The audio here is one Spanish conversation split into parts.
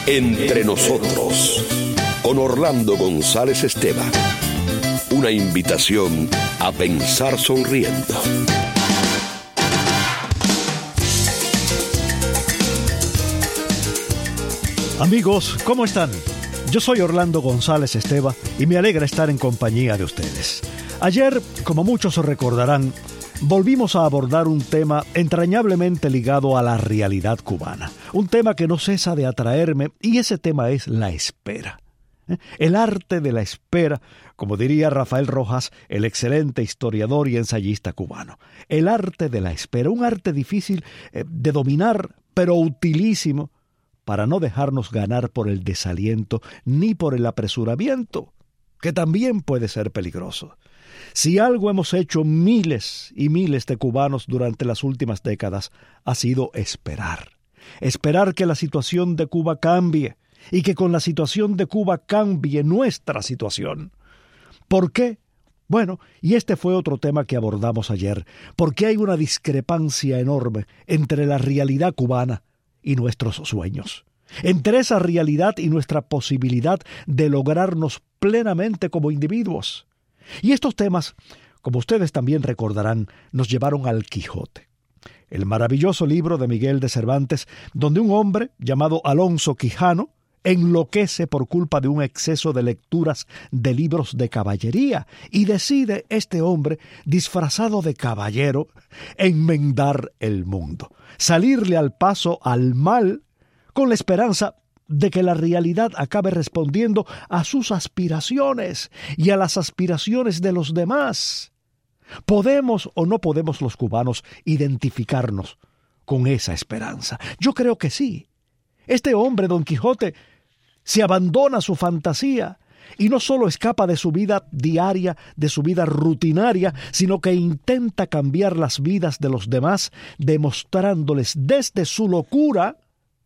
Entre nosotros, con Orlando González Esteban. Una invitación a pensar sonriendo. Amigos, ¿cómo están? Yo soy Orlando González Esteban y me alegra estar en compañía de ustedes. Ayer, como muchos recordarán, volvimos a abordar un tema entrañablemente ligado a la realidad cubana. Un tema que no cesa de atraerme, y ese tema es la espera. El arte de la espera, como diría Rafael Rojas, el excelente historiador y ensayista cubano. El arte de la espera, un arte difícil de dominar, pero utilísimo para no dejarnos ganar por el desaliento ni por el apresuramiento, que también puede ser peligroso. Si algo hemos hecho miles y miles de cubanos durante las últimas décadas, ha sido esperar. Esperar que la situación de Cuba cambie y que con la situación de Cuba cambie nuestra situación. ¿Por qué? Bueno, y este fue otro tema que abordamos ayer. Porque hay una discrepancia enorme entre la realidad cubana y nuestros sueños. Entre esa realidad y nuestra posibilidad de lograrnos plenamente como individuos. Y estos temas, como ustedes también recordarán, nos llevaron al Quijote, el maravilloso libro de Miguel de Cervantes, donde un hombre llamado Alonso Quijano enloquece por culpa de un exceso de lecturas de libros de caballería, y decide este hombre, disfrazado de caballero, enmendar el mundo, salirle al paso al mal, con la esperanza de que la realidad acabe respondiendo a sus aspiraciones y a las aspiraciones de los demás. ¿Podemos o no podemos los cubanos identificarnos con esa esperanza? Yo creo que sí. Este hombre, Don Quijote, se abandona a su fantasía y no solo escapa de su vida diaria, de su vida rutinaria, sino que intenta cambiar las vidas de los demás, demostrándoles desde su locura,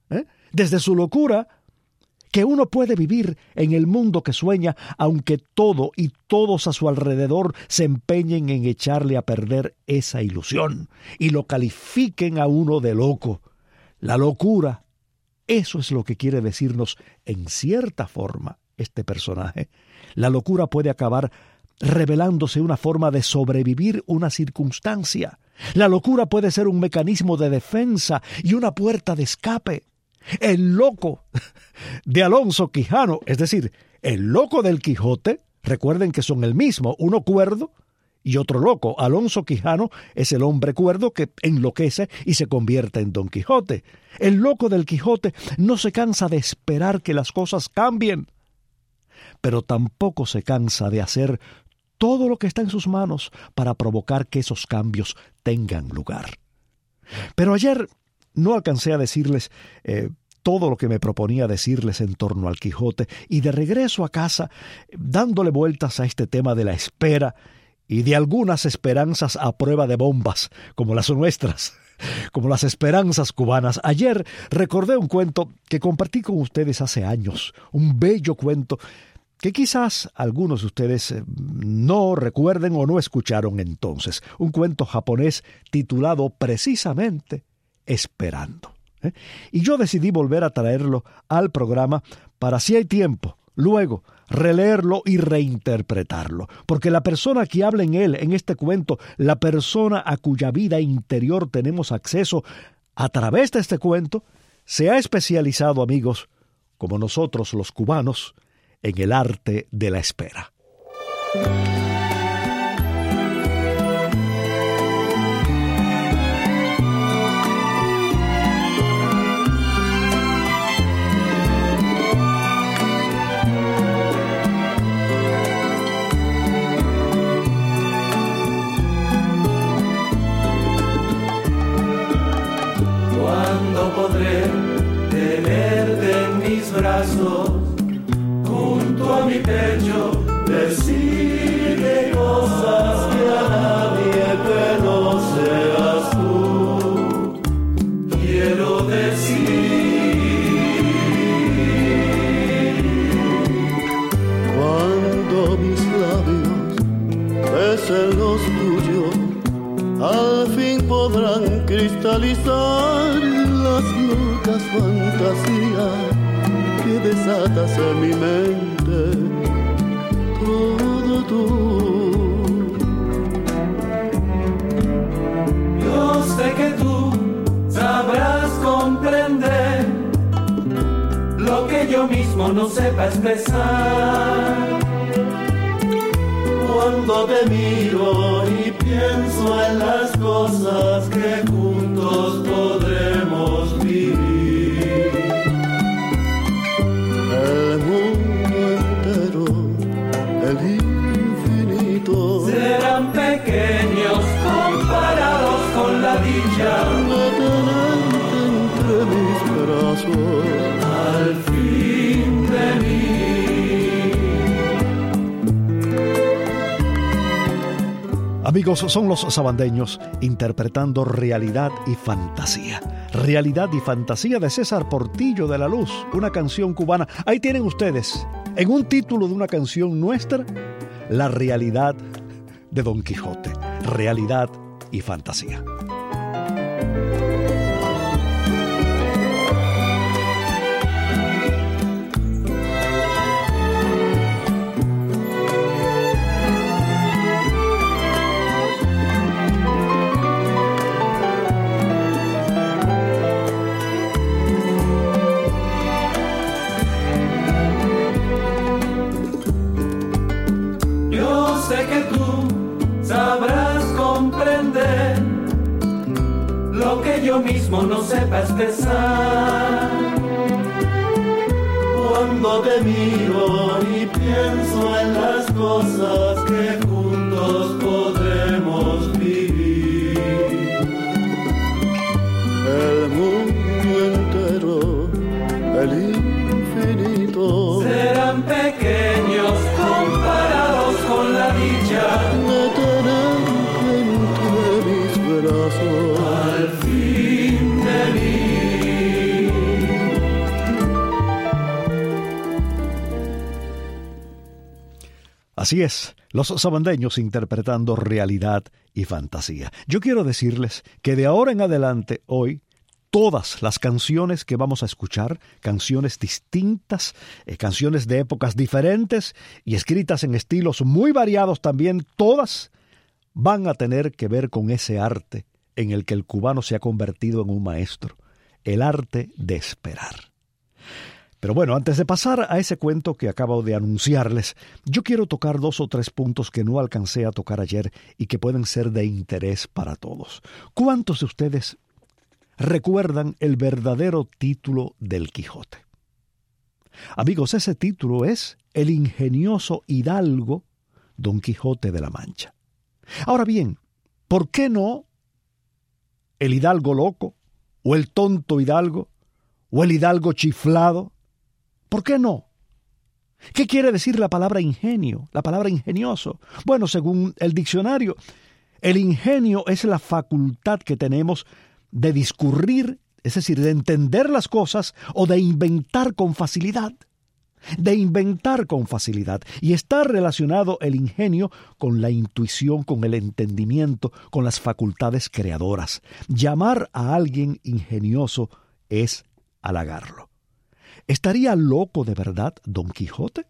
que uno puede vivir en el mundo que sueña, aunque todo y todos a su alrededor se empeñen en echarle a perder esa ilusión y lo califiquen a uno de loco. La locura, eso es lo que quiere decirnos en cierta forma este personaje. La locura puede acabar revelándose una forma de sobrevivir una circunstancia. La locura puede ser un mecanismo de defensa y una puerta de escape. El loco de Alonso Quijano, es decir, el loco del Quijote, recuerden que son el mismo, uno cuerdo y otro loco. Alonso Quijano es el hombre cuerdo que enloquece y se convierte en Don Quijote. El loco del Quijote no se cansa de esperar que las cosas cambien, pero tampoco se cansa de hacer todo lo que está en sus manos para provocar que esos cambios tengan lugar. Pero ayer no alcancé a decirles todo lo que me proponía decirles en torno al Quijote, y de regreso a casa, dándole vueltas a este tema de la espera y de algunas esperanzas a prueba de bombas, como las nuestras, como las esperanzas cubanas. Ayer recordé un cuento que compartí con ustedes hace años, un bello cuento que quizás algunos de ustedes no recuerden o no escucharon entonces. Un cuento japonés titulado precisamente Esperando. Y yo decidí volver a traerlo al programa para, si hay tiempo, luego releerlo y reinterpretarlo. Porque la persona que habla en él, en este cuento, la persona a cuya vida interior tenemos acceso a través de este cuento, se ha especializado, amigos, como nosotros los cubanos, en el arte de la espera. ¿Cuándo podré tenerte en mis brazos, junto a mi pecho, decirte cosas que a nadie que no seas tú quiero decir? Cuando mis labios besen los tuyos, al fin podrán cristalizar las locas fantasías que desatas en mi mente todo tú. Yo sé que tú sabrás comprender lo que yo mismo no sepa expresar. Cuando te miro y pienso en las cosas que juntos podremos vivir. El mundo entero, el infinito, serán pequeños comparados con la dicha de tenerte entre mis brazos al fin de mí. Amigos, son los sabandeños interpretando Realidad y Fantasía. Realidad y Fantasía de César Portillo de la Luz, una canción cubana. Ahí tienen ustedes, en un título de una canción nuestra, la realidad de Don Quijote. Realidad y Fantasía. Sé que tú sabrás comprender lo que yo mismo no sepa expresar. Cuando te miro y pienso en las cosas que juntos podremos vivir. el mundo entero, el infinito, Serán pequeños comparados con la dicha de tenerte entre mis brazos al fin de mí. Así es, los sabandeños interpretando Realidad y Fantasía. Yo quiero decirles que de ahora en adelante, hoy, todas las canciones que vamos a escuchar, canciones distintas, canciones de épocas diferentes y escritas en estilos muy variados también, todas van a tener que ver con ese arte en el que el cubano se ha convertido en un maestro, el arte de esperar. Pero bueno, antes de pasar a ese cuento que acabo de anunciarles, yo quiero tocar 2 o 3 puntos que no alcancé a tocar ayer y que pueden ser de interés para todos. ¿Cuántos de ustedes recuerdan el verdadero título del Quijote? Amigos, ese título es El ingenioso hidalgo Don Quijote de la Mancha. Ahora bien, ¿por qué no el hidalgo loco, o el tonto hidalgo, o el hidalgo chiflado? ¿Por qué no? ¿Qué quiere decir la palabra ingenio, la palabra ingenioso? Bueno, según el diccionario, el ingenio es la facultad que tenemos de discurrir, es decir, de entender las cosas o de inventar con facilidad. De inventar con facilidad. Y está relacionado el ingenio con la intuición, con el entendimiento, con las facultades creadoras. Llamar a alguien ingenioso es halagarlo. ¿Estaría loco de verdad Don Quijote?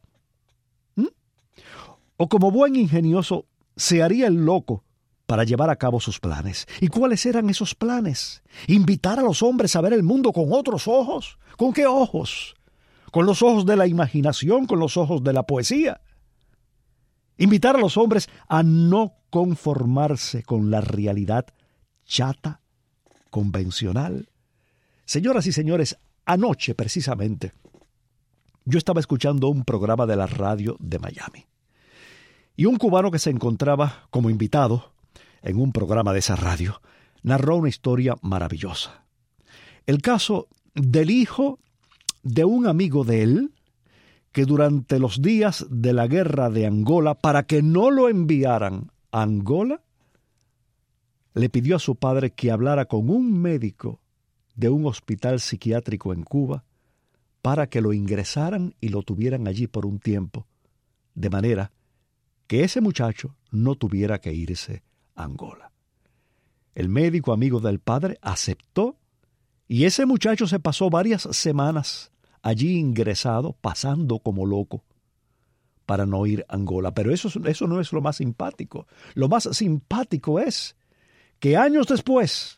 ¿O como buen ingenioso se haría el loco para llevar a cabo sus planes? ¿Y cuáles eran esos planes? ¿Invitar a los hombres a ver el mundo con otros ojos? ¿Con qué ojos? ¿Con los ojos de la imaginación? ¿Con los ojos de la poesía? Invitar a los hombres a no conformarse con la realidad chata, convencional. Señoras y señores, anoche precisamente yo estaba escuchando un programa de la radio de Miami. Y un cubano que se encontraba como invitado en un programa de esa radio narró una historia maravillosa. El caso del hijo de un amigo de él que durante los días de la guerra de Angola, para que no lo enviaran a Angola, le pidió a su padre que hablara con un médico de un hospital psiquiátrico en Cuba para que lo ingresaran y lo tuvieran allí por un tiempo, de manera que ese muchacho no tuviera que irse a Angola. El médico amigo del padre aceptó y ese muchacho se pasó varias semanas allí ingresado, pasando como loco, para no ir a Angola. Pero eso no es lo más simpático. Lo más simpático es que años después,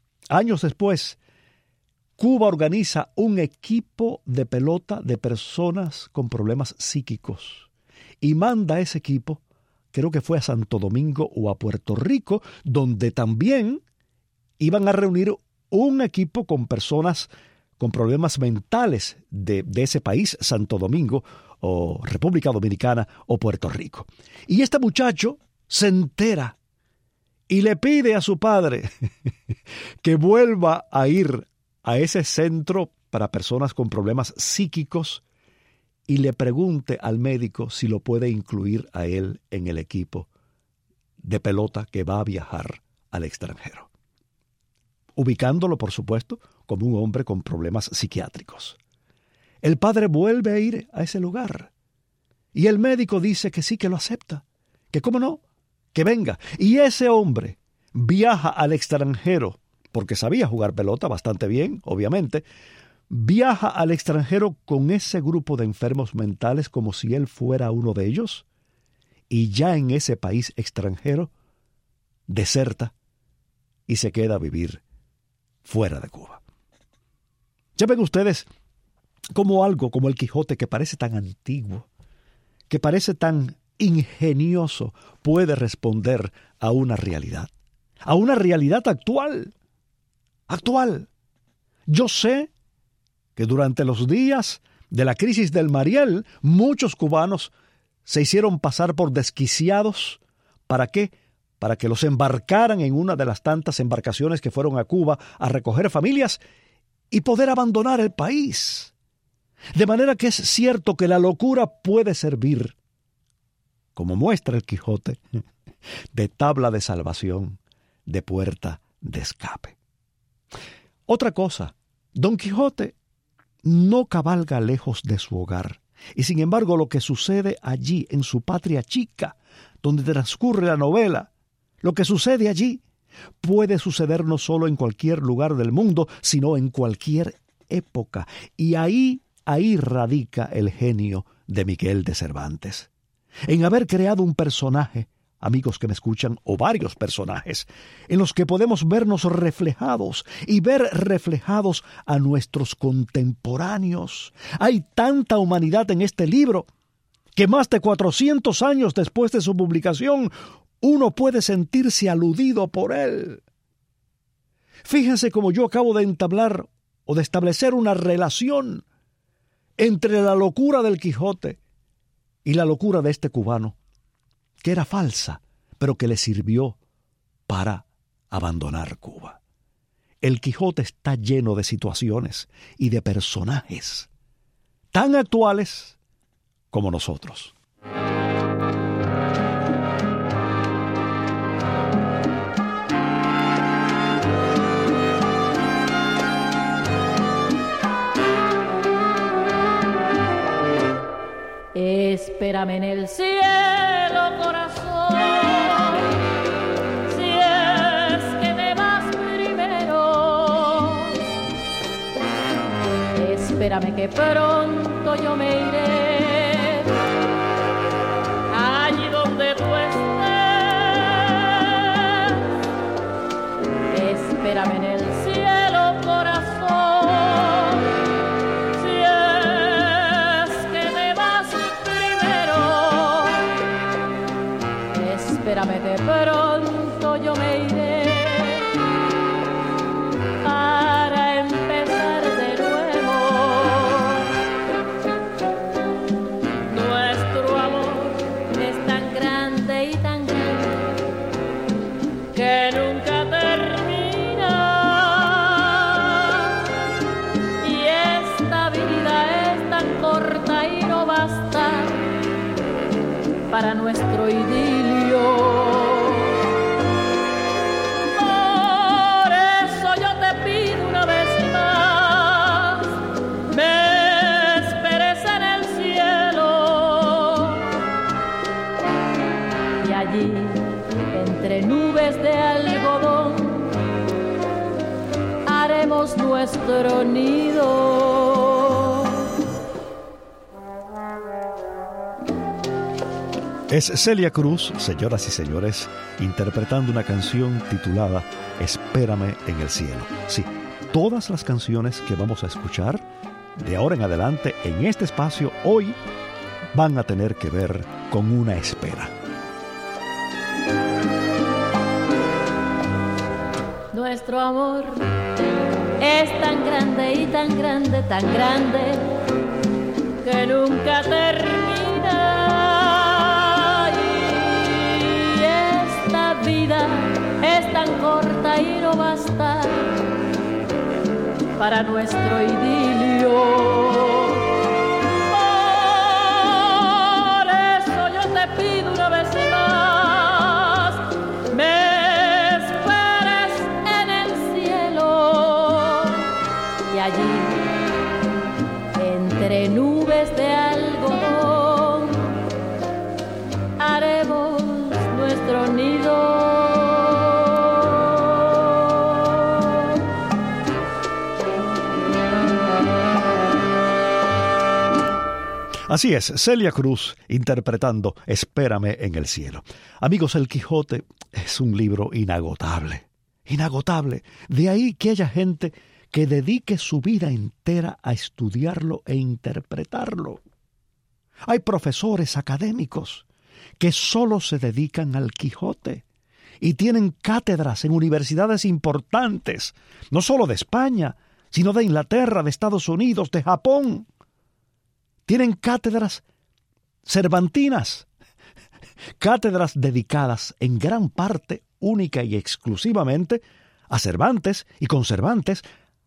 Cuba organiza un equipo de pelota de personas con problemas psíquicos y manda a ese equipo, creo que fue a Santo Domingo o a Puerto Rico, donde también iban a reunir un equipo con personas con problemas mentales de ese país, Santo Domingo o República Dominicana o Puerto Rico. Y este muchacho se entera y le pide a su padre que vuelva a ir a ese centro para personas con problemas psíquicos y le pregunte al médico si lo puede incluir a él en el equipo de pelota que va a viajar al extranjero, ubicándolo, por supuesto, como un hombre con problemas psiquiátricos. El padre vuelve a ir a ese lugar y el médico dice que sí, que lo acepta, que cómo no, que venga. Y ese hombre viaja al extranjero, porque sabía jugar pelota bastante bien, obviamente, viaja al extranjero con ese grupo de enfermos mentales como si él fuera uno de ellos, y ya en ese país extranjero deserta y se queda a vivir fuera de Cuba. Ya ven ustedes cómo algo como el Quijote, que parece tan antiguo, que parece tan ingenioso, puede responder a una realidad actual. Yo sé que durante los días de la crisis del Mariel, muchos cubanos se hicieron pasar por desquiciados. ¿Para qué? Para que los embarcaran en una de las tantas embarcaciones que fueron a Cuba a recoger familias y poder abandonar el país. De manera que es cierto que la locura puede servir, como muestra el Quijote, de tabla de salvación, de puerta de escape. Otra cosa, Don Quijote no cabalga lejos de su hogar, y sin embargo lo que sucede allí, en su patria chica, donde transcurre la novela, lo que sucede allí puede suceder no solo en cualquier lugar del mundo, sino en cualquier época. Y ahí radica el genio de Miguel de Cervantes, en haber creado un personaje, amigos que me escuchan, o varios personajes, en los que podemos vernos reflejados y ver reflejados a nuestros contemporáneos. Hay tanta humanidad en este libro que más de 400 años después de su publicación, uno puede sentirse aludido por él. Fíjense cómo yo acabo de entablar o de establecer una relación entre la locura del Quijote y la locura de este cubano, que era falsa, pero que le sirvió para abandonar Cuba. El Quijote está lleno de situaciones y de personajes tan actuales como nosotros. Espérame en el cielo, corazón, si es que te vas primero. Espérame que pronto yo me iré allí donde tú estés. Espérame en el cielo, corazón, si es que te vas primero. Espérame que pronto yo me iré para empezar de nuevo. Nuestro amor es tan grande y tan grande que nunca termina, y esta vida es tan corta y no basta para nuestro idilio. Por eso yo te pido una vez más, me esperes en el cielo, y allí, entre nubes de algodón, haremos nuestro nido. Es Celia Cruz, señoras y señores, interpretando una canción titulada Espérame en el cielo. Sí, todas las canciones que vamos a escuchar de ahora en adelante en este espacio hoy van a tener que ver con una espera. Nuestro amor es tan grande y tan grande, tan grande, que nunca termina. Y esta vida es tan corta y no basta para nuestro idilio. Por eso yo te pido una vez más, me esperes en el cielo, y allí, entre nubes de algodón, haremos nuestro nido. Así es, Celia Cruz interpretando Espérame en el cielo. Amigos, El Quijote es un libro inagotable, inagotable. De ahí que haya gente que dedique su vida entera a estudiarlo e interpretarlo. Hay profesores académicos que solo se dedican al Quijote y tienen cátedras en universidades importantes, no solo de España, sino de Inglaterra, de Estados Unidos, de Japón. Tienen cátedras cervantinas, cátedras dedicadas en gran parte, única y exclusivamente, a Cervantes y con Cervantes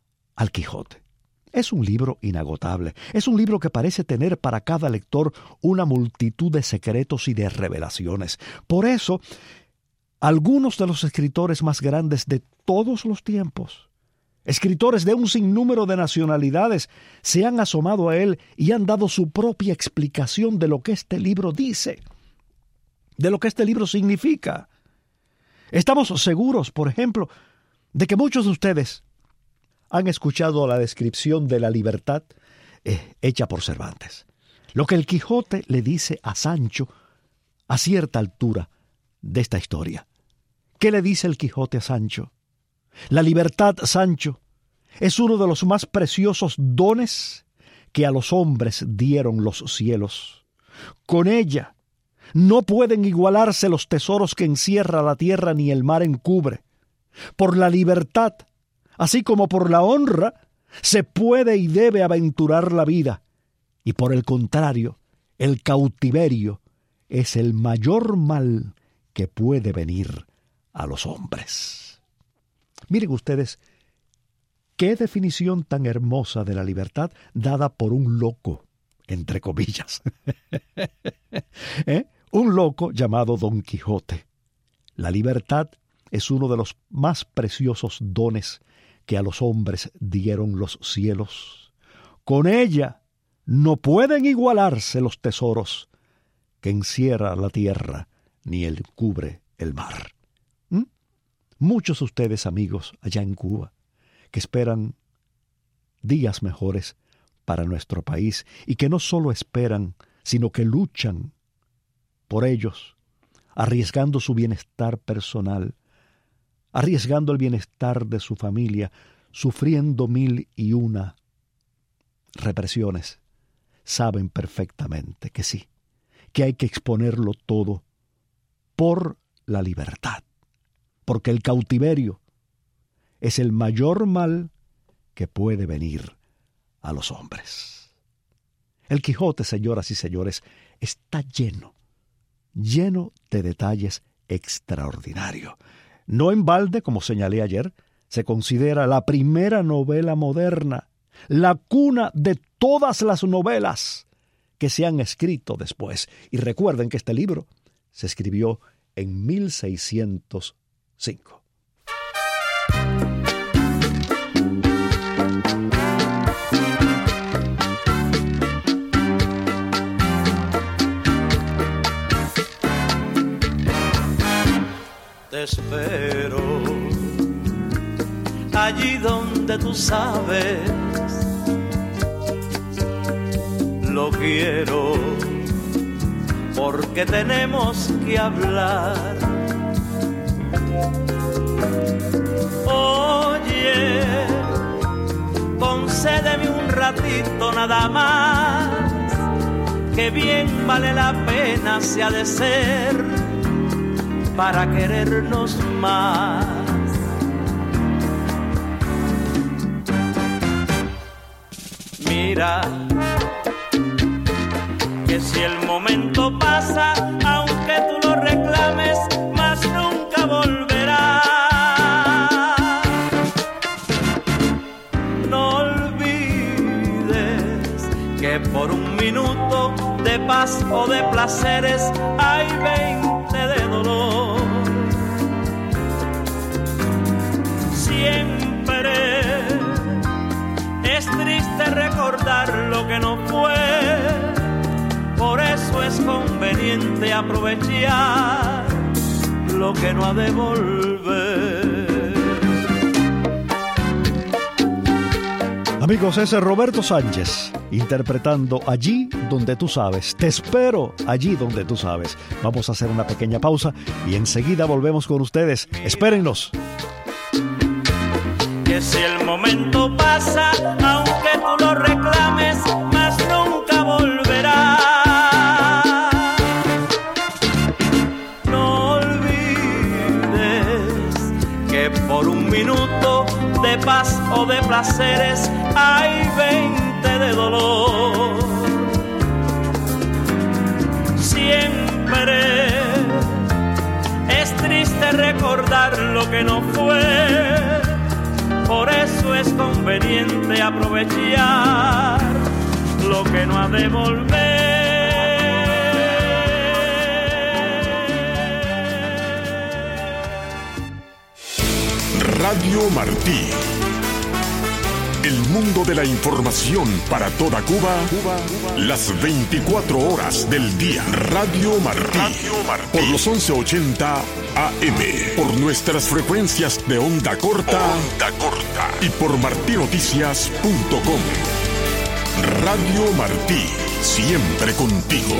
al Quijote. Es un libro inagotable, es un libro que parece tener para cada lector una multitud de secretos y de revelaciones. Por eso, algunos de los escritores más grandes de todos los tiempos, escritores de un sinnúmero de nacionalidades, se han asomado a él y han dado su propia explicación de lo que este libro dice, de lo que este libro significa. Estamos seguros, por ejemplo, de que muchos de ustedes han escuchado la descripción de la libertad hecha por Cervantes. Lo que el Quijote le dice a Sancho a cierta altura de esta historia. ¿Qué le dice el Quijote a Sancho? La libertad, Sancho, es uno de los más preciosos dones que a los hombres dieron los cielos. Con ella no pueden igualarse los tesoros que encierra la tierra ni el mar encubre. Por la libertad, así como por la honra, se puede y debe aventurar la vida. Y por el contrario, el cautiverio es el mayor mal que puede venir a los hombres. Miren ustedes, qué definición tan hermosa de la libertad dada por un loco, entre comillas. Un loco llamado Don Quijote. La libertad es uno de los más preciosos dones que a los hombres dieron los cielos. Con ella no pueden igualarse los tesoros que encierra la tierra ni el cubre el mar. Muchos de ustedes, amigos, allá en Cuba, que esperan días mejores para nuestro país y que no solo esperan, sino que luchan por ellos, arriesgando su bienestar personal, arriesgando el bienestar de su familia, sufriendo 1001 represiones, saben perfectamente que sí, que hay que exponerlo todo por la libertad. Porque el cautiverio es el mayor mal que puede venir a los hombres. El Quijote, señoras y señores, está lleno de detalles extraordinarios. No en balde, como señalé ayer, se considera la primera novela moderna, la cuna de todas las novelas que se han escrito después. Y recuerden que este libro se escribió en 1605. Te espero allí donde tú sabes, lo quiero porque tenemos que hablar. Oye, concédeme un ratito nada más, que bien vale la pena se ha de ser para querernos más. Mira, que si el momento pasa, aunque tú lo reclames, más nunca volverá. No olvides que por un minuto de paz o de placeres hay 20 de dolor. Siempre es triste recordar lo que no fue, por eso es conveniente aprovechar lo que no ha de volver. Amigos, ese es Roberto Sánchez interpretando Allí donde tú sabes. Te espero allí donde tú sabes. Vamos a hacer una pequeña pausa y enseguida volvemos con ustedes. Espérennos. Que si el momento pasa, aunque tú lo reclames, más nunca volverá. No olvides que por un minuto de paz o de placeres hay 20 de dolor. Siempre es triste recordar lo que no fue, por eso es conveniente aprovechar lo que no ha de volver. Radio Martí. El mundo de la información para toda Cuba, las 24 horas del día. Radio Martí. Por los 1180 AM. Por nuestras frecuencias de onda corta. Y por martinoticias.com. Radio Martí. Siempre contigo.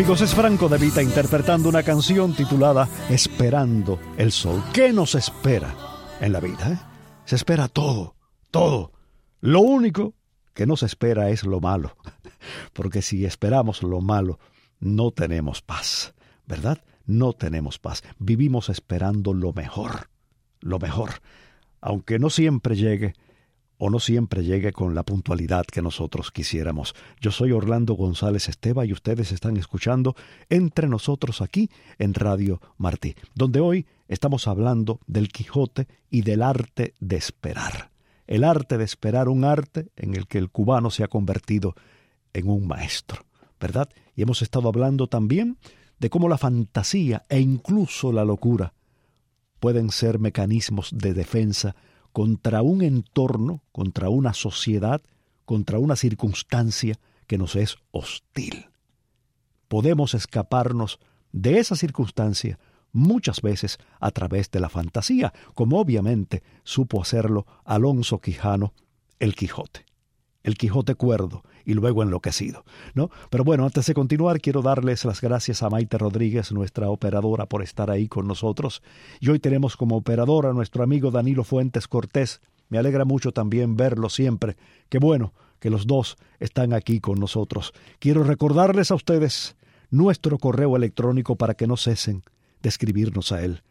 amigos, es Franco De Vita interpretando una canción titulada Esperando el Sol. ¿Qué nos espera en la vida? Se espera todo, todo. Lo único que nos espera es lo malo, porque si esperamos lo malo, no tenemos paz, ¿verdad? No tenemos paz. Vivimos esperando lo mejor, aunque no siempre llegue, o no siempre llegue con la puntualidad que nosotros quisiéramos. Yo soy Orlando González Esteva y ustedes están escuchando Entre Nosotros aquí en Radio Martí, donde hoy estamos hablando del Quijote y del arte de esperar. El arte de esperar, un arte en el que el cubano se ha convertido en un maestro, ¿verdad? Y hemos estado hablando también de cómo la fantasía e incluso la locura pueden ser mecanismos de defensa contra un entorno, contra una sociedad, contra una circunstancia que nos es hostil. Podemos escaparnos de esa circunstancia muchas veces a través de la fantasía, como obviamente supo hacerlo Alonso Quijano, el Quijote cuerdo y luego enloquecido, ¿no? Pero bueno, antes de continuar, quiero darles las gracias a Maite Rodríguez, nuestra operadora, por estar ahí con nosotros. Y hoy tenemos como operadora a nuestro amigo Danilo Fuentes Cortés. Me alegra mucho también verlo siempre. Qué bueno que los dos están aquí con nosotros. Quiero recordarles a ustedes nuestro correo electrónico para que no cesen de escribirnos a él.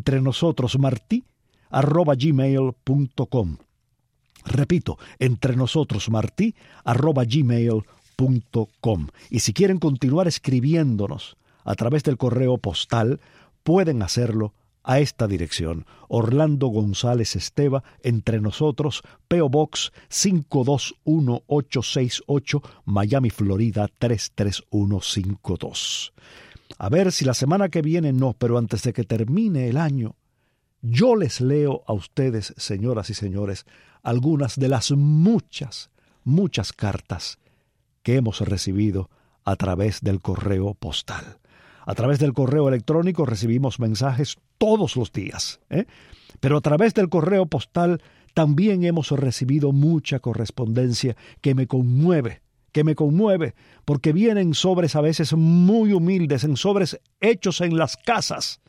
entrenosotros@gmail.com. Repito, entrenosotros@gmail.com. Y si quieren continuar escribiéndonos a través del correo postal, pueden hacerlo a esta dirección: Orlando González Esteva, Entre Nosotros, P.O. Box 521868, Miami, Florida 33152. A ver si la semana que viene no, pero antes de que termine el año, yo les leo a ustedes, señoras y señores, algunas de las muchas cartas que hemos recibido a través del correo postal. A través del correo electrónico recibimos mensajes todos los días, pero a través del correo postal también hemos recibido mucha correspondencia que me conmueve, porque vienen sobres a veces muy humildes, en sobres hechos en las casas,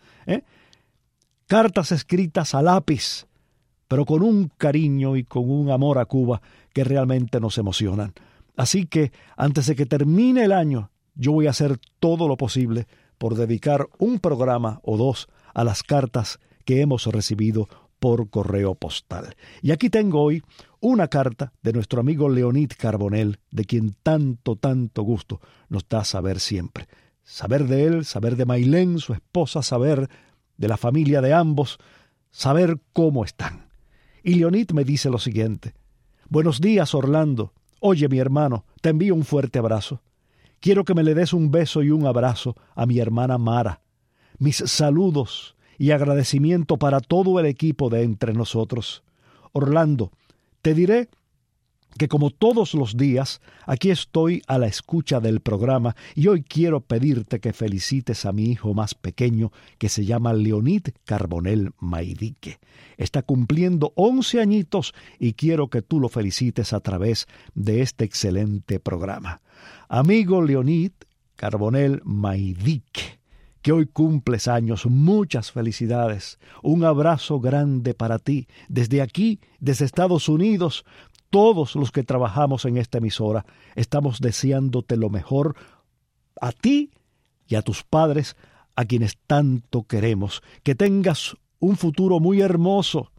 cartas escritas a lápiz, pero con un cariño y con un amor a Cuba que realmente nos emocionan. Así que, antes de que termine el año, yo voy a hacer todo lo posible por dedicar un programa o dos a las cartas que hemos recibido por correo postal. Y aquí tengo hoy una carta de nuestro amigo Leonid Carbonell, de quien tanto gusto nos da saber siempre. Saber de él, saber de Mailén, su esposa, saber de la familia de ambos, saber cómo están. Y Leonid me dice lo siguiente: buenos días, Orlando. Oye, mi hermano, te envío un fuerte abrazo. Quiero que me le des un beso y un abrazo a mi hermana Mara. Mis saludos y agradecimiento para todo el equipo de Entre Nosotros. Orlando, te diré que como todos los días, aquí estoy a la escucha del programa y hoy quiero pedirte que felicites a mi hijo más pequeño, que se llama Leonid Carbonell Maidique. Está cumpliendo 11 añitos y quiero que tú lo felicites a través de este excelente programa. Amigo Leonid Carbonell Maidique, que hoy cumples años, muchas felicidades. Un abrazo grande para ti. Desde aquí, desde Estados Unidos, todos los que trabajamos en esta emisora estamos deseándote lo mejor a ti y a tus padres, a quienes tanto queremos. Que tengas un futuro muy hermoso,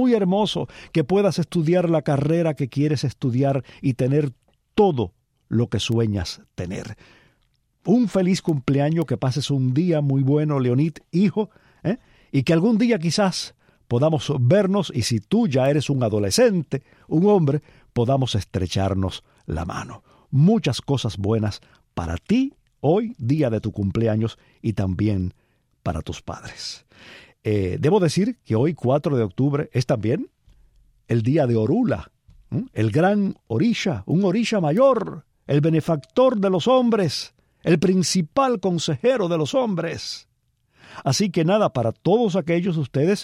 que puedas estudiar la carrera que quieres estudiar y tener todo lo que sueñas tener. Un feliz cumpleaños, que pases un día muy bueno, Leonid, hijo, y que algún día quizás podamos vernos y si tú ya eres un adolescente, un hombre, podamos estrecharnos la mano. Muchas cosas buenas para ti hoy, día de tu cumpleaños, y también para tus padres. Debo decir que hoy, 4 de octubre, es también el día de Orula, el gran Orisha, un Orisha mayor, el benefactor de los hombres, el principal consejero de los hombres. Así que nada, para todos aquellos de ustedes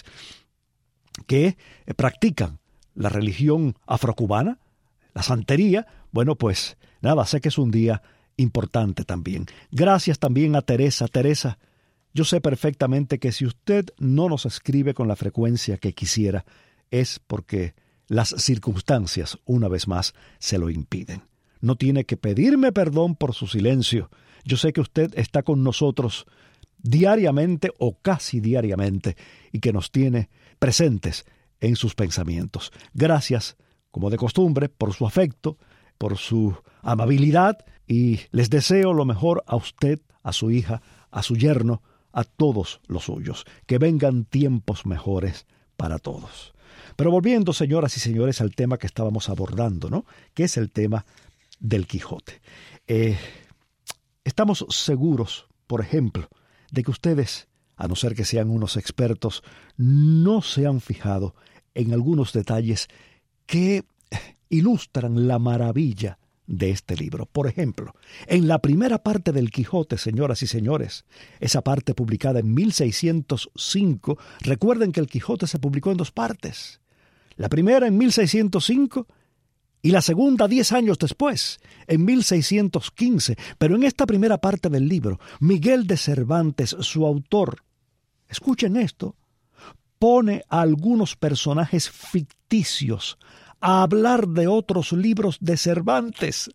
que practican la religión afrocubana, la santería, bueno, pues nada, sé que es un día importante también. Gracias también a Teresa. Teresa, yo sé perfectamente que si usted no nos escribe con la frecuencia que quisiera, es porque las circunstancias, una vez más, se lo impiden. No tiene que pedirme perdón por su silencio. Yo sé que usted está con nosotros diariamente o casi diariamente y que nos tiene presentes en sus pensamientos. Gracias, como de costumbre, por su afecto, por su amabilidad, y les deseo lo mejor a usted, a su hija, a su yerno, a todos los suyos. Que vengan tiempos mejores para todos. Pero volviendo, señoras y señores, al tema que estábamos abordando, ¿no? Que es el tema del Quijote. Estamos seguros, por ejemplo, de que ustedes, a no ser que sean unos expertos, no se han fijado en algunos detalles que ilustran la maravilla de este libro. Por ejemplo, en la primera parte del Quijote, señoras y señores, esa parte publicada en 1605, recuerden que el Quijote se publicó en dos partes. La primera en 1605 y la segunda 10 años después, en 1615. Pero en esta primera parte del libro, Miguel de Cervantes, su autor, escuchen esto, pone a algunos personajes ficticios a hablar de otros libros de Cervantes.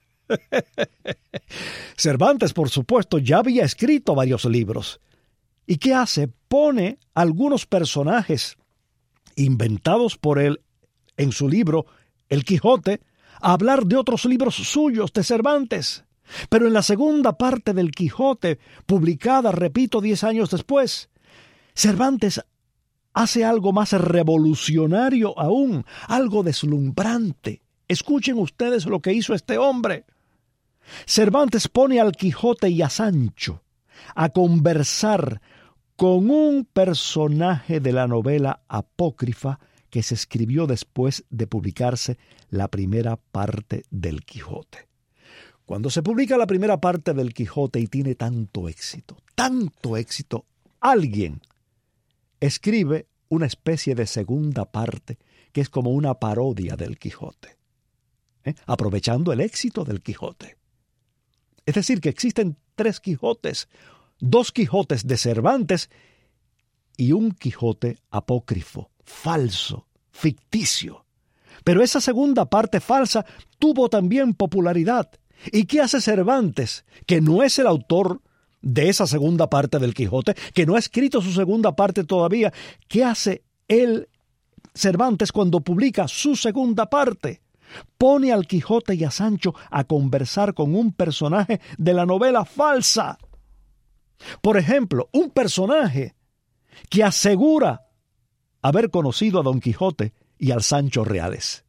Cervantes, por supuesto, ya había escrito varios libros. ¿Y qué hace? Pone algunos personajes inventados por él en su libro El Quijote a hablar de otros libros suyos de Cervantes. Pero en la segunda parte del Quijote, publicada, repito, 10 años después, Cervantes hace algo más revolucionario aún, algo deslumbrante. Escuchen ustedes lo que hizo este hombre. Cervantes pone al Quijote y a Sancho a conversar con un personaje de la novela apócrifa que se escribió después de publicarse la primera parte del Quijote. Cuando se publica la primera parte del Quijote y tiene tanto éxito, alguien escribe una especie de segunda parte que es como una parodia del Quijote, aprovechando el éxito del Quijote. Es decir, que existen 3 Quijotes, 2 Quijotes de Cervantes y un Quijote apócrifo, falso, ficticio. Pero esa segunda parte falsa tuvo también popularidad. ¿Y qué hace Cervantes, que no es el autor de esa segunda parte del Quijote, que no ha escrito su segunda parte todavía? ¿Qué hace él, Cervantes, cuando publica su segunda parte? Pone al Quijote y a Sancho a conversar con un personaje de la novela falsa. Por ejemplo, un personaje que asegura haber conocido a Don Quijote y al Sancho reales.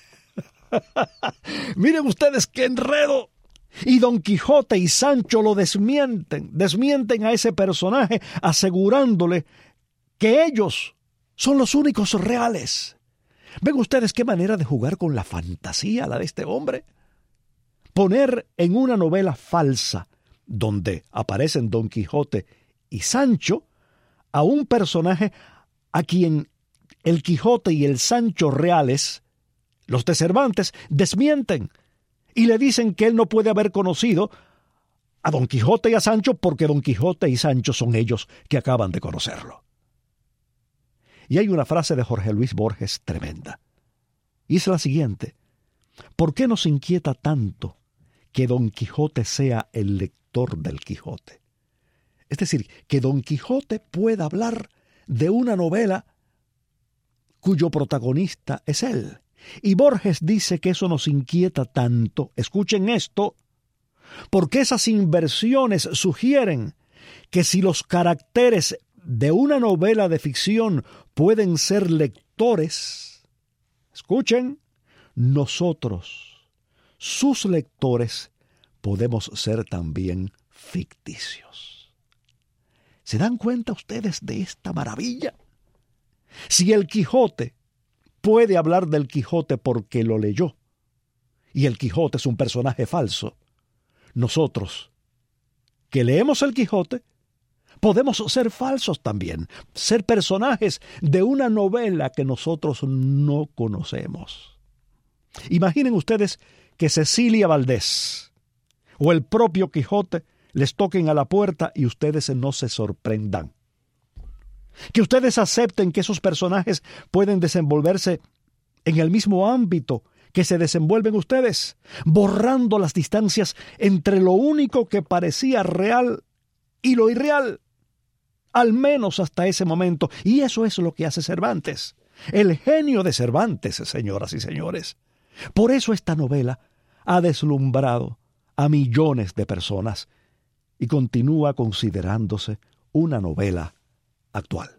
Miren ustedes qué enredo. Y Don Quijote y Sancho lo desmienten a ese personaje, asegurándole que ellos son los únicos reales. ¿Ven ustedes qué manera de jugar con la fantasía la de este hombre? Poner en una novela falsa, donde aparecen Don Quijote y Sancho, a un personaje a quien el Quijote y el Sancho reales, los de Cervantes, desmienten y le dicen que él no puede haber conocido a Don Quijote y a Sancho porque Don Quijote y Sancho son ellos que acaban de conocerlo. Y hay una frase de Jorge Luis Borges tremenda, y es la siguiente: ¿por qué nos inquieta tanto que Don Quijote sea el lector del Quijote? Es decir, que Don Quijote pueda hablar de una novela cuyo protagonista es él. Y Borges dice que eso nos inquieta tanto, escuchen esto, porque esas inversiones sugieren que si los caracteres de una novela de ficción pueden ser lectores, escuchen, nosotros, sus lectores, podemos ser también ficticios. ¿Se dan cuenta ustedes de esta maravilla? Si el Quijote puede hablar del Quijote porque lo leyó, y el Quijote es un personaje falso, nosotros, que leemos el Quijote, podemos ser falsos también, ser personajes de una novela que nosotros no conocemos. Imaginen ustedes que Cecilia Valdés, o el propio Quijote les toquen a la puerta y ustedes no se sorprendan. Que ustedes acepten que esos personajes pueden desenvolverse en el mismo ámbito que se desenvuelven ustedes, borrando las distancias entre lo único que parecía real y lo irreal, al menos hasta ese momento. Y eso es lo que hace Cervantes, el genio de Cervantes, señoras y señores. Por eso esta novela ha deslumbrado a millones de personas y continúa considerándose una novela actual.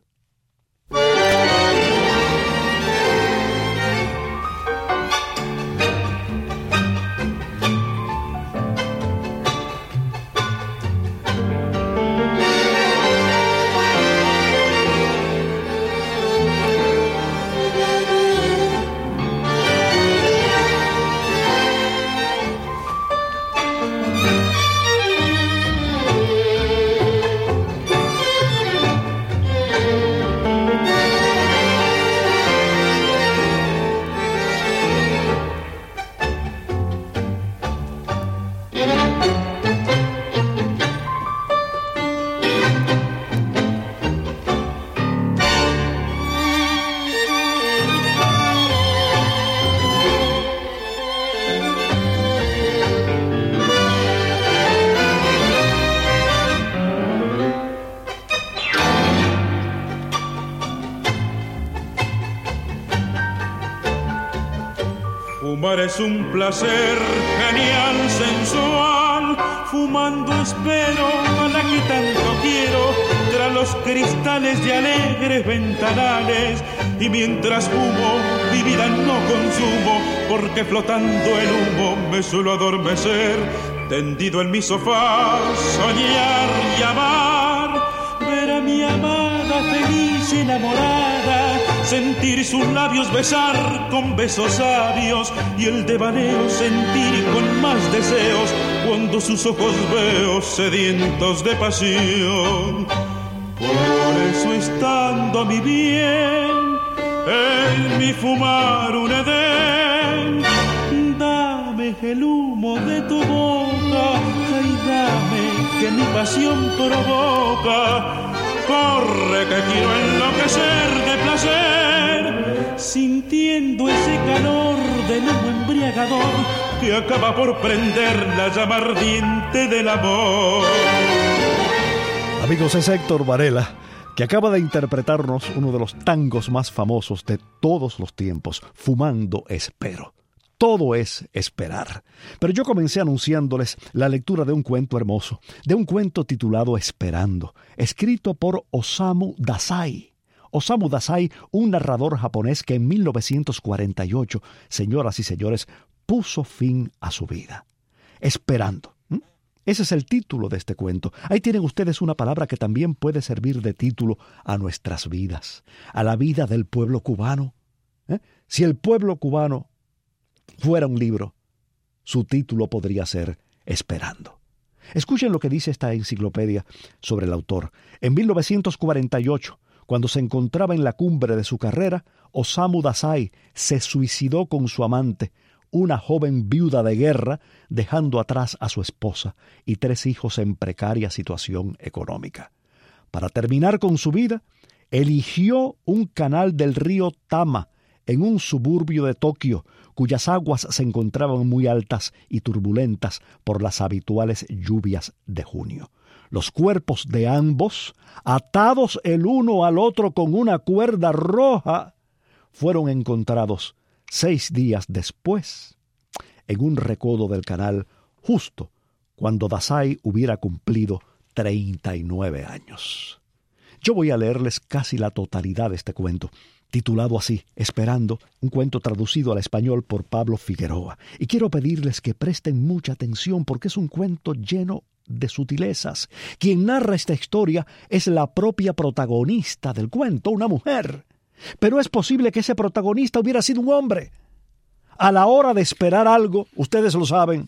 Fumar es un placer genial, sensual. Fumando espero a la que tanto quiero, tras los cristales de alegres ventanales. Y mientras fumo, mi vida no consumo, porque flotando el humo me suelo adormecer. Tendido en mi sofá, soñar y amar, ver a mi amada feliz enamorada, sentir sus labios besar con besos sabios, y el devaneo sentir con más deseos cuando sus ojos veo sedientos de pasión. Por eso estando a mi bien, en mi fumar un edén, dame el humo de tu boca, ay dame que mi pasión provoca. Corre que quiero enloquecer de placer, sintiendo ese calor del humo embriagador que acaba por prender la llama ardiente del amor. Amigos, es Héctor Varela, que acaba de interpretarnos uno de los tangos más famosos de todos los tiempos, Fumando Espero. Todo es esperar. Pero yo comencé anunciándoles la lectura de un cuento hermoso, de un cuento titulado Esperando, escrito por Osamu Dazai. Osamu Dazai, un narrador japonés que en 1948, señoras y señores, puso fin a su vida. Esperando. Ese es el título de este cuento. Ahí tienen ustedes una palabra que también puede servir de título a nuestras vidas, a la vida del pueblo cubano. Si el pueblo cubano fuera un libro, su título podría ser Esperando. Escuchen lo que dice esta enciclopedia sobre el autor. En 1948, cuando se encontraba en la cumbre de su carrera, Osamu Dazai se suicidó con su amante, una joven viuda de guerra, dejando atrás a su esposa y 3 hijos en precaria situación económica. Para terminar con su vida, eligió un canal del río Tama en un suburbio de Tokio, cuyas aguas se encontraban muy altas y turbulentas por las habituales lluvias de junio. Los cuerpos de ambos, atados el uno al otro con una cuerda roja, fueron encontrados 6 días después en un recodo del canal, justo cuando Dazai hubiera cumplido 39 años. Yo voy a leerles casi la totalidad de este cuento, titulado así, Esperando, un cuento traducido al español por Pablo Figueroa. Y quiero pedirles que presten mucha atención porque es un cuento lleno de sutilezas. Quien narra esta historia es la propia protagonista del cuento, una mujer. Pero es posible que ese protagonista hubiera sido un hombre. A la hora de esperar algo, ustedes lo saben,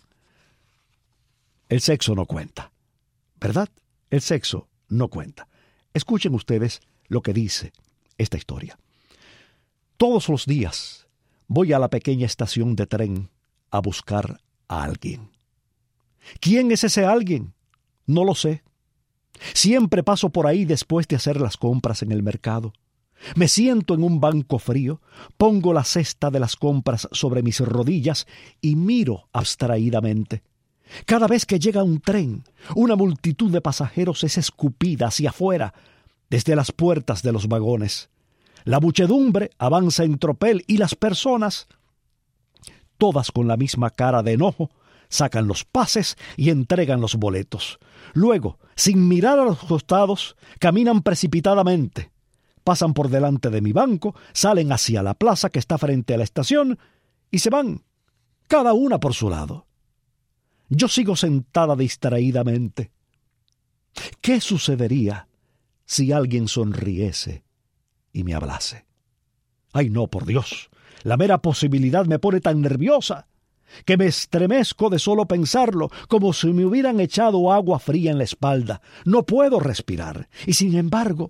el sexo no cuenta, ¿verdad? El sexo no cuenta. Escuchen ustedes lo que dice esta historia. Todos los días voy a la pequeña estación de tren a buscar a alguien. ¿Quién es ese alguien? No lo sé. Siempre paso por ahí después de hacer las compras en el mercado. Me siento en un banco frío, pongo la cesta de las compras sobre mis rodillas y miro abstraídamente. Cada vez que llega un tren, una multitud de pasajeros es escupida hacia afuera, desde las puertas de los vagones. La muchedumbre avanza en tropel y las personas, todas con la misma cara de enojo, sacan los pases y entregan los boletos. Luego, sin mirar a los costados, caminan precipitadamente. Pasan por delante de mi banco, salen hacia la plaza que está frente a la estación y se van, cada una por su lado. Yo sigo sentada distraídamente. ¿Qué sucedería si alguien sonriese y me hablase? ¡Ay, no, por Dios! La mera posibilidad me pone tan nerviosa que me estremezco de solo pensarlo, como si me hubieran echado agua fría en la espalda. No puedo respirar y, sin embargo,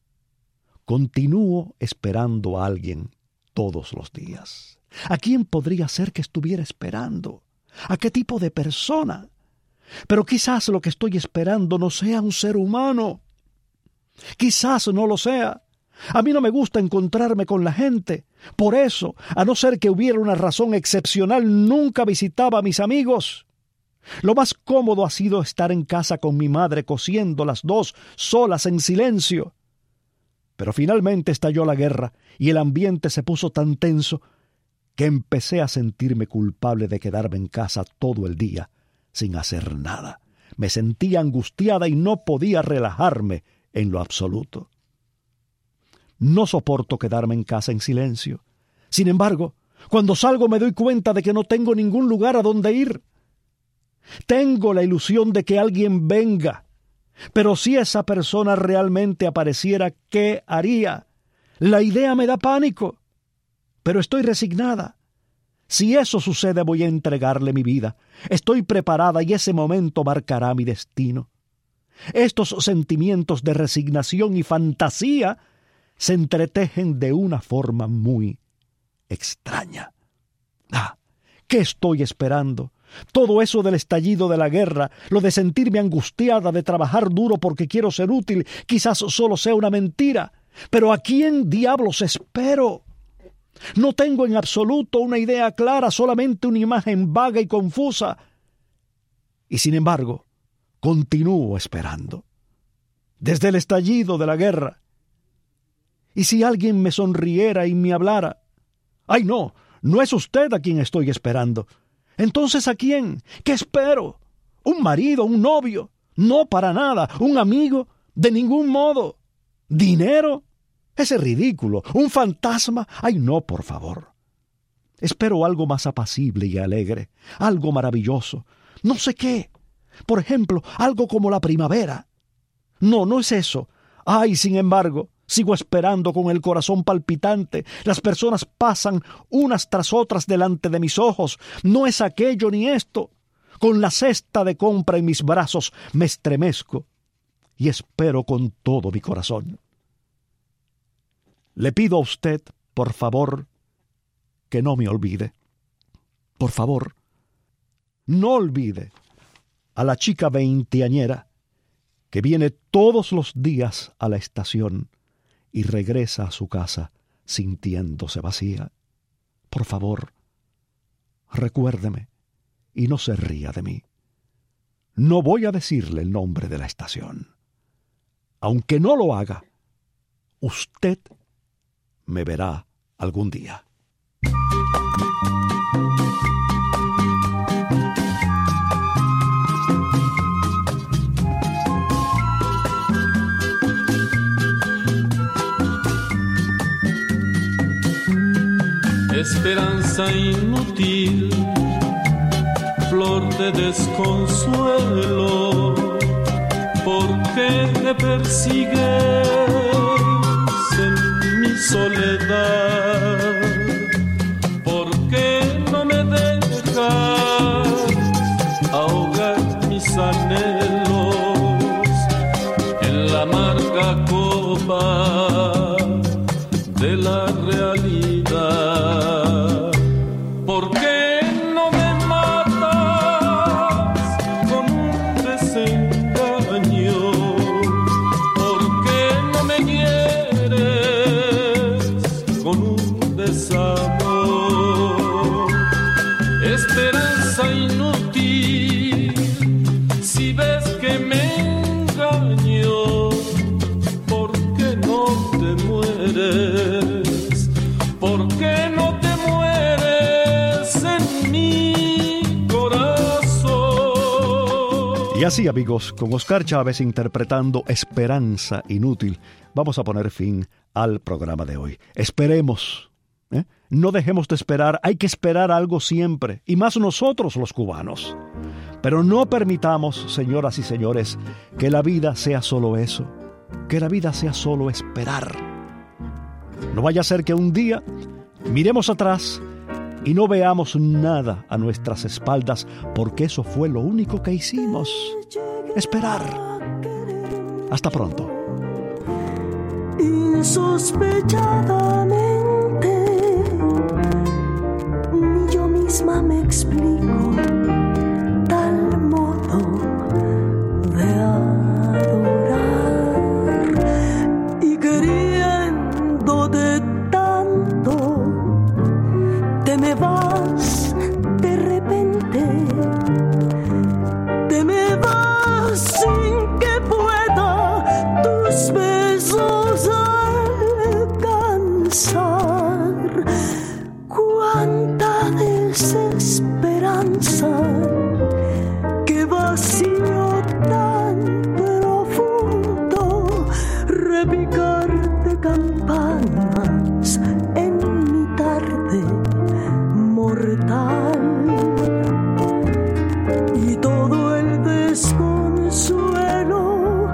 continúo esperando a alguien todos los días. ¿A quién podría ser que estuviera esperando? ¿A qué tipo de persona? Pero quizás lo que estoy esperando no sea un ser humano. Quizás no lo sea. A mí no me gusta encontrarme con la gente. Por eso, a no ser que hubiera una razón excepcional, nunca visitaba a mis amigos. Lo más cómodo ha sido estar en casa con mi madre cosiendo las dos, solas en silencio. Pero finalmente estalló la guerra y el ambiente se puso tan tenso que empecé a sentirme culpable de quedarme en casa todo el día sin hacer nada. Me sentía angustiada y no podía relajarme en lo absoluto. No soporto quedarme en casa en silencio. Sin embargo, cuando salgo me doy cuenta de que no tengo ningún lugar a donde ir. Tengo la ilusión de que alguien venga. Pero si esa persona realmente apareciera, ¿qué haría? La idea me da pánico. Pero estoy resignada. Si eso sucede, voy a entregarle mi vida. Estoy preparada y ese momento marcará mi destino. Estos sentimientos de resignación y fantasía se entretejen de una forma muy extraña. ¿Qué estoy esperando? Todo eso del estallido de la guerra, lo de sentirme angustiada, de trabajar duro porque quiero ser útil, quizás solo sea una mentira. Pero ¿a quién diablos espero? No tengo en absoluto una idea clara, solamente una imagen vaga y confusa. Y sin embargo, continúo esperando. Desde el estallido de la guerra. ¿Y si alguien me sonriera y me hablara? ¡Ay, no! No es usted a quien estoy esperando. Entonces, ¿a quién? ¿Qué espero? ¿Un marido? ¿Un novio? No, para nada. ¿Un amigo? De ningún modo. ¿Dinero? Ese ridículo. ¿Un fantasma? ¡Ay, no, por favor! Espero algo más apacible y alegre. Algo maravilloso. No sé qué. Por ejemplo, algo como la primavera. No, no es eso. ¡Ay, sin embargo! Sigo esperando con el corazón palpitante. Las personas pasan unas tras otras delante de mis ojos. No es aquello ni esto. Con la cesta de compra en mis brazos me estremezco y espero con todo mi corazón. Le pido a usted, por favor, que no me olvide. Por favor, no olvide a la chica veinteañera que viene todos los días a la estación y regresa a su casa sintiéndose vacía. Por favor, recuérdeme y no se ría de mí. No voy a decirle el nombre de la estación. Aunque no lo haga, usted me verá algún día. Esperanza inútil, flor de desconsuelo, ¿por qué me persigues en mi soledad? ¿Por qué no me dejas ahogar mis anhelos en la amarga copa de la realidad? ¿Por qué no me matas engaño. ¿Por qué no te mueres? ¿Por qué no te mueres en mi corazón? Y así, amigos, con Oscar Chávez interpretando Esperanza Inútil, vamos a poner fin al programa de hoy. Esperemos, no dejemos de esperar, hay que esperar algo siempre, y más nosotros los cubanos. Pero no permitamos, señoras y señores, que la vida sea solo eso, que la vida sea solo esperar. No vaya a ser que un día miremos atrás y no veamos nada a nuestras espaldas, porque eso fue lo único que hicimos, esperar. Hasta pronto. Insospechadamente, ni yo misma me explico tal modo de adorar, y queriéndote tanto, te me vas de repente, te me vas sin que pueda tus besos alcanzar. Cuánta desesperanza, qué vacío tan profundo, repicar de campanas en mi tarde mortal, y todo el desconsuelo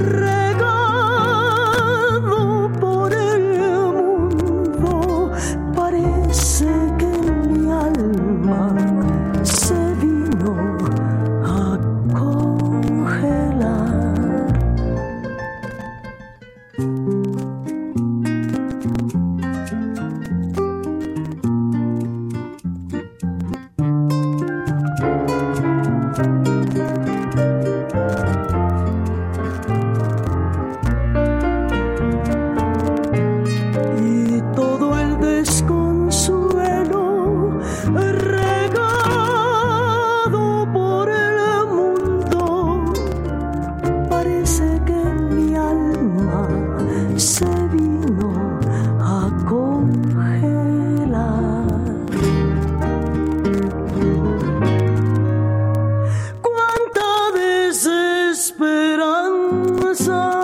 regado por el mundo, parece que mi alma se vino a congelar. Y todo el desconsuelo regado por el mundo, parece que mi alma se vino a congelar. Cuánta desesperanza,